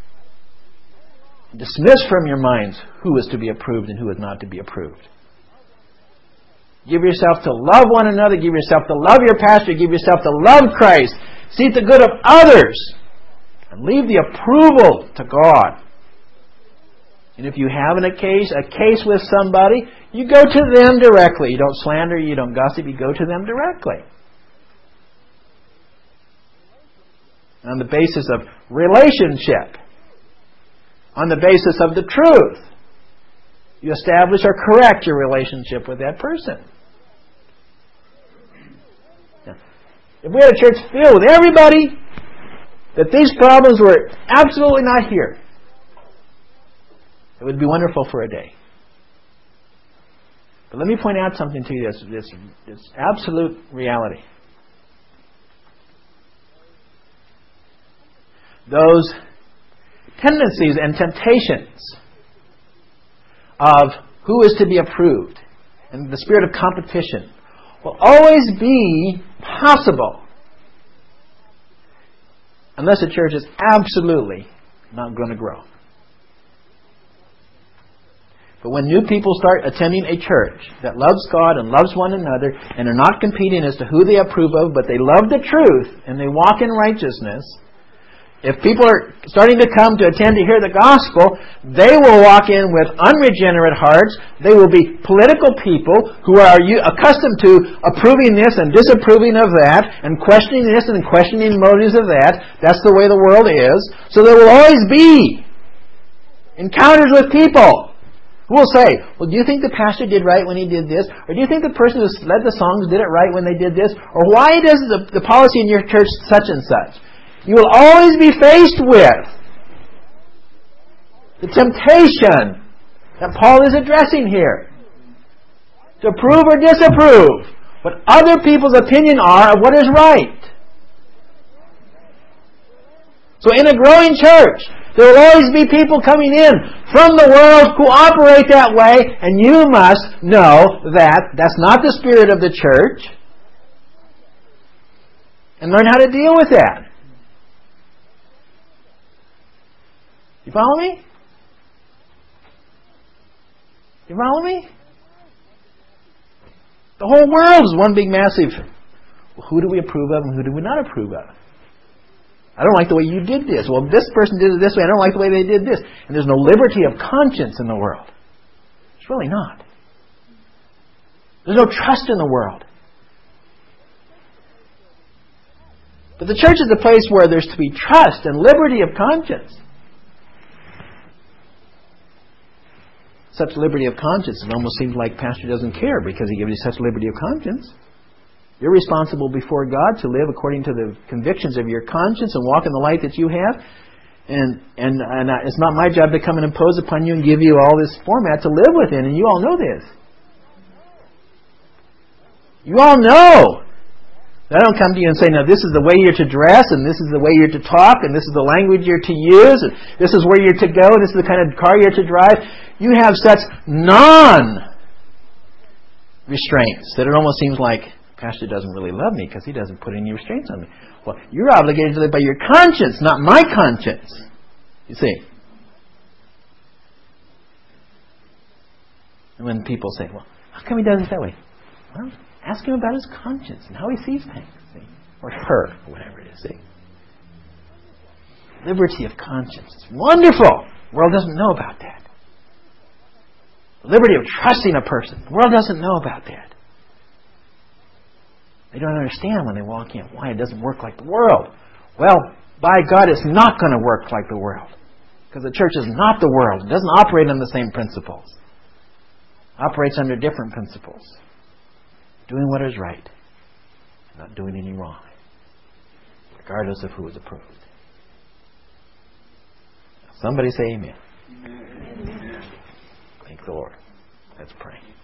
Dismiss from your minds who is to be approved and who is not to be approved. Give yourself to love one another. Give yourself to love your pastor. Give yourself to love Christ. Seek the good of others. And leave the approval to God. And if you have a case, a case with somebody, you go to them directly. You don't slander, you don't gossip, you go to them directly. On the basis of relationship. On the basis of the truth. You establish or correct your relationship with that person. Now, if we had a church filled with everybody, that these problems were absolutely not here, it would be wonderful for a day. But let me point out something to you that's, that's, that's absolute reality. Those tendencies and temptations of who is to be approved and the spirit of competition will always be possible unless the church is absolutely not going to grow. But when new people start attending a church that loves God and loves one another and are not competing as to who they approve of, but they love the truth and they walk in righteousness, if people are starting to come to attend to hear the gospel, they will walk in with unregenerate hearts. They will be political people who are accustomed to approving this and disapproving of that and questioning this and questioning motives of that. That's the way the world is. So there will always be encounters with people who will say, well, do you think the pastor did right when he did this? Or do you think the person who led the songs did it right when they did this? Or why does the, the policy in your church such and such? You will always be faced with the temptation that Paul is addressing here. To approve or disapprove what other people's opinion are of what is right. So in a growing church, there will always be people coming in from the world who operate that way, and you must know that that's not the spirit of the church, and learn how to deal with that. You follow me? You follow me? The whole world is one big massive, well, who do we approve of and who do we not approve of? I don't like the way you did this. Well, this person did it this way. I don't like the way they did this. And there's no liberty of conscience in the world. There's really not. There's no trust in the world. But the church is a place where there's to be trust and liberty of conscience. Such liberty of conscience, it almost seems like pastor doesn't care because he gives you such liberty of conscience. You're responsible before God to live according to the convictions of your conscience and walk in the light that you have. And and, and it's not my job to come and impose upon you and give you all this format to live within. And you all know this. You all know. I don't come to you and say, now this is the way you're to dress, and this is the way you're to talk, and this is the language you're to use, and this is where you're to go, this is the kind of car you're to drive. You have such non-restraints that it almost seems like pastor doesn't really love me because he doesn't put any restraints on me. Well, you're obligated to live by your conscience, not my conscience. You see. And when people say, well, how come he does it that way? Well, ask him about his conscience and how he sees things. See? Or her, or whatever it is. See? Liberty of conscience. It's wonderful. The world doesn't know about that. The liberty of trusting a person. The world doesn't know about that. They don't understand when they walk in why it doesn't work like the world. Well, by God, it's not going to work like the world. Because the church is not the world. It doesn't operate on the same principles. It operates under different principles. Doing what is right. Not doing any wrong. Regardless of who is approved. Somebody say amen. Amen. Thank the Lord. Let's pray.